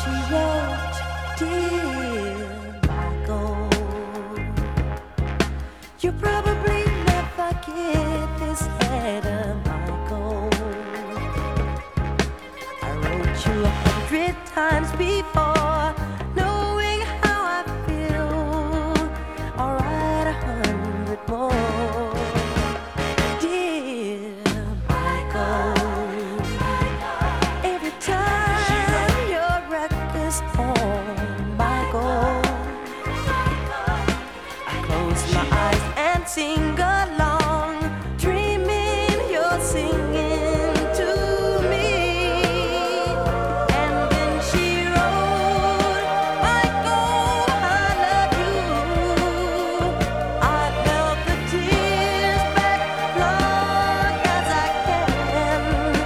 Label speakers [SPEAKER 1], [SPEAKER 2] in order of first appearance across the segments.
[SPEAKER 1] she wrote, "Dear Michael, you probably never get this letter, Michael. I wrote you 100 times before, knowing how I feel. I'll write 100 more. Dear Michael, every time your record's on, Michael, I close my eyes and sing along, dreaming you're singing to me. And then she wrote, "Michael, I love you." I held the tears back long as I can.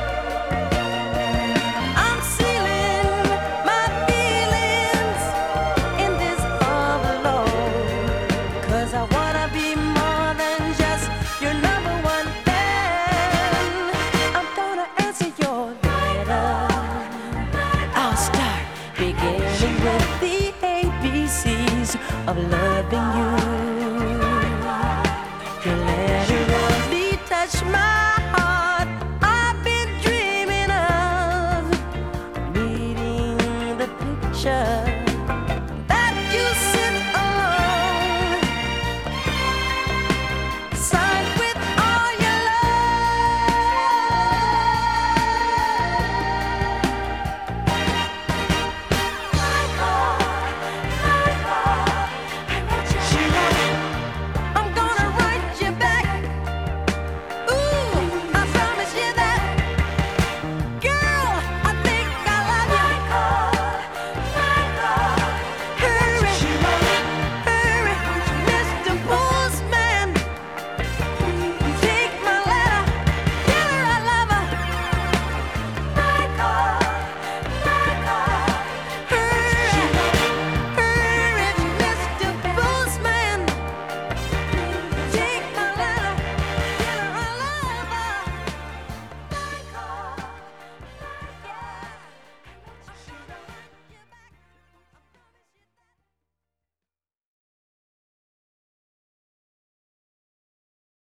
[SPEAKER 1] I'm sealing my feelings in this envelope, 'cause I wanna be more than just your number one fan. I'm gonna answer your letter. I'll start beginning with the ABCs of loving you. Your letter really touched my heart. I've been dreaming of meeting the picture